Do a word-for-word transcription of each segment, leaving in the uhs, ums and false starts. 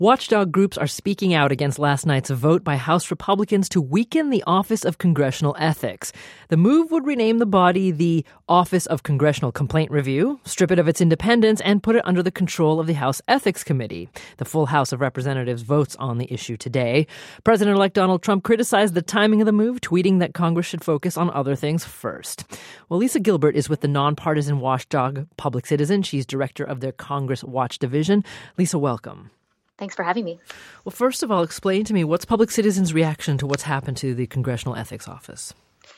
Watchdog groups are speaking out against last night's vote by House Republicans to weaken the Office of Congressional Ethics. The move would rename the body the Office of Congressional Complaint Review, strip it of its independence, and put it under the control of the House Ethics Committee. The full House of Representatives votes on the issue today. President-elect Donald Trump criticized the timing of the move, tweeting that Congress should focus on other things first. Well, Lisa Gilbert is with the nonpartisan watchdog Public Citizen. She's director of their Congress Watch Division. Lisa, welcome. Thanks for having me. Well, first of all, explain to me, what's Public Citizen's reaction to what's happened to the Congressional Ethics Office?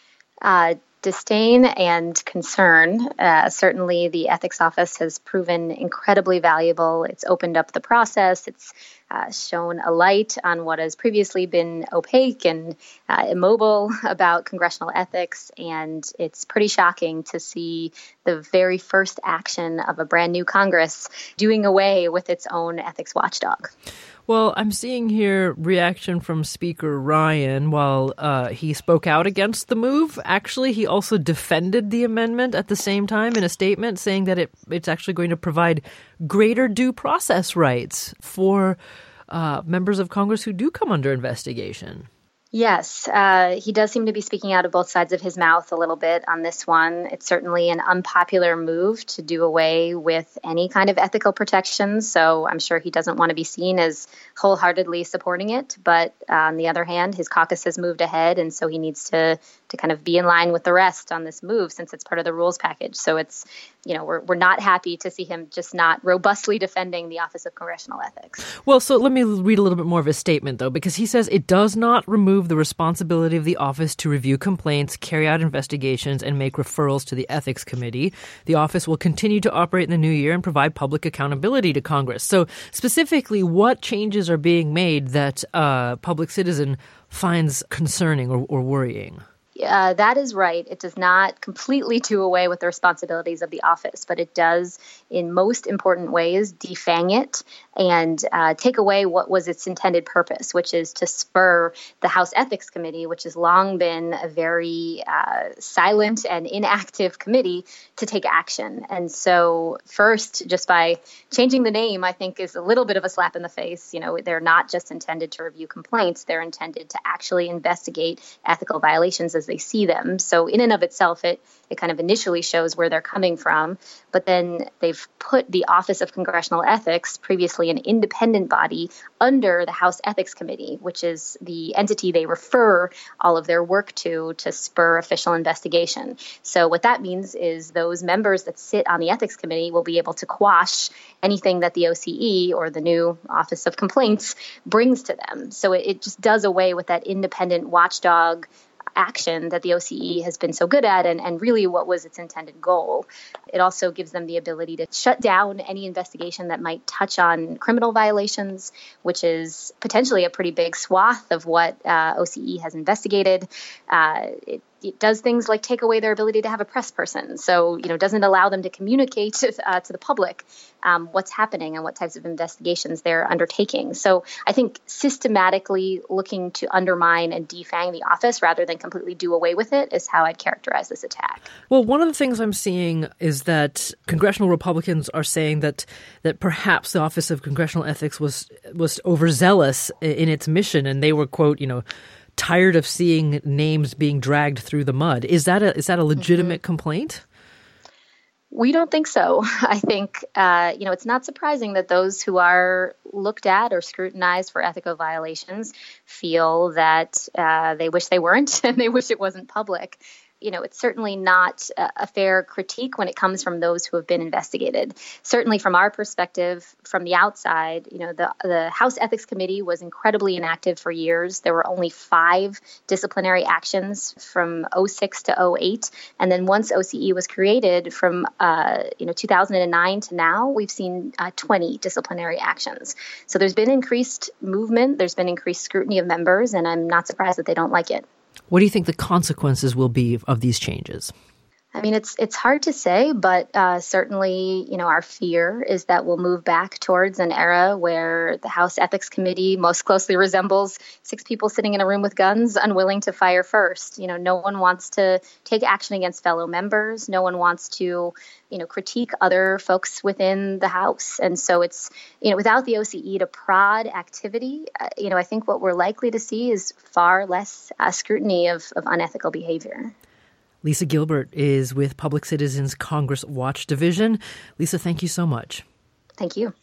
Uh, disdain and concern. Uh, certainly, the Ethics Office has proven incredibly valuable. It's opened up the process. It's uh, shown a light on what has previously been opaque and uh, immobile about congressional ethics. And it's pretty shocking to see the very first action of a brand new Congress doing away with its own ethics watchdog. Well, I'm seeing here reaction from Speaker Ryan. While uh, he spoke out against the move, actually, he also defended the amendment at the same time in a statement, saying that it it's actually going to provide greater due process rights for uh, members of Congress who do come under investigation. Yes, uh, he does seem to be speaking out of both sides of his mouth a little bit on this one. It's certainly an unpopular move to do away with any kind of ethical protections, so I'm sure he doesn't want to be seen as wholeheartedly supporting it. But uh, on the other hand, his caucus has moved ahead, and so he needs to to kind of be in line with the rest on this move since it's part of the rules package. So it's, you know, we're we're not happy to see him just not robustly defending the Office of Congressional Ethics. Well, so let me read a little bit more of his statement, though, because he says it does not remove the responsibility of the office to review complaints, carry out investigations, and make referrals to the Ethics Committee. The office will continue to operate in the new year and provide public accountability to Congress. So specifically, what changes are being made that uh, Public Citizen finds concerning or, or worrying? Uh, that is right. It does not completely do away with the responsibilities of the office, but it does, in most important ways, defang it and uh, take away what was its intended purpose, which is to spur the House Ethics Committee, which has long been a very uh, silent and inactive committee, to take action. And so first, just by changing the name, I think is a little bit of a slap in the face. You know, they're not just intended to review complaints, they're intended to actually investigate ethical violations as they see them. So in and of itself, it it kind of initially shows where they're coming from. But then they've put the Office of Congressional Ethics, previously an independent body, under the House Ethics Committee, which is the entity they refer all of their work to to spur official investigation. So what that means is those members that sit on the Ethics Committee will be able to quash anything that the O C E, or the new Office of Complaints, brings to them. So it, it just does away with that independent watchdog action that the O C E has been so good at, and, and really what was its intended goal. It also gives them the ability to shut down any investigation that might touch on criminal violations, which is potentially a pretty big swath of what uh, O C E has investigated. Uh, it It does things like take away their ability to have a press person. So, you know, doesn't allow them to communicate uh, to the public um, what's happening and what types of investigations they're undertaking. So I think systematically looking to undermine and defang the office rather than completely do away with it is how I'd characterize this attack. Well, one of the things I'm seeing is that congressional Republicans are saying that that perhaps the Office of Congressional Ethics was was overzealous in its mission, and they were, quote, you know, tired of seeing names being dragged through the mud. Is that a is that a legitimate mm-hmm. complaint? We don't think so. I think, uh, you know, it's not surprising that those who are looked at or scrutinized for ethical violations feel that uh, they wish they weren't and they wish it wasn't public. You know, it's certainly not a fair critique when it comes from those who have been investigated. Certainly from our perspective, from the outside, you know, the, the House Ethics Committee was incredibly inactive for years. There were only five disciplinary actions from oh six to oh eight. And then once O C E was created from, uh, you know, two thousand nine to now, we've seen uh, twenty disciplinary actions. So there's been increased movement. There's been increased scrutiny of members, and I'm not surprised that they don't like it. What do you think the consequences will be of these changes? I mean, it's it's hard to say, but uh, certainly, you know, our fear is that we'll move back towards an era where the House Ethics Committee most closely resembles six people sitting in a room with guns, unwilling to fire first. You know, no one wants to take action against fellow members. No one wants to, you know, critique other folks within the House. And so it's, you know, without the O C E to prod activity, uh, you know, I think what we're likely to see is far less uh, scrutiny of, of unethical behavior. Lisa Gilbert is with Public Citizens Congress Watch Division. Lisa, thank you so much. Thank you.